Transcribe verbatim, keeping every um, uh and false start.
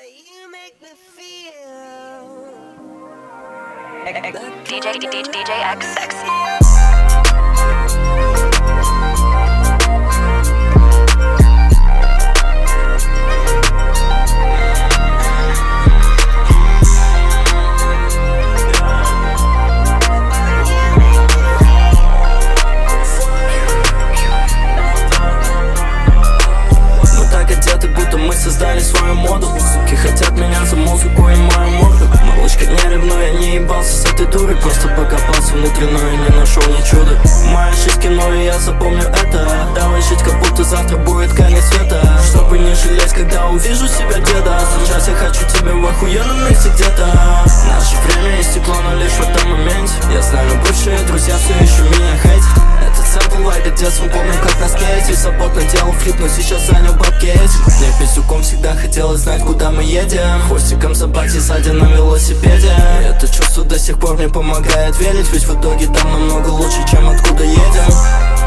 ди джей, ди джей X Sexy. Создали свою моду, суки хотят меня за музыку и мою морду. Малышка, не ревнуй, я не ебался с этой дурой. Просто покопался внутри, но я не нашел ни чуда. Мои ошибки, но и я запомню это. Давай жить, как будто завтра будет конец света. Чтобы не жалеть, когда увижу себя деда. Сейчас я хочу тебя в охуенном месте где-то. Наше время истекло, но лишь в этом моменте. Я знаю, бывшие друзья все еще меня хейтят. Этот сэмпл вайбит детством, помню, как на скейте. Саппорт наделал флип, но сейчас занял бабки этим. Мне пиздюком всегда хотелось знать, куда мы едем. Хвостиком собаки сзади на велосипеде. И это чувство до сих пор мне помогает верить. Ведь в итоге там намного лучше, чем откуда едем.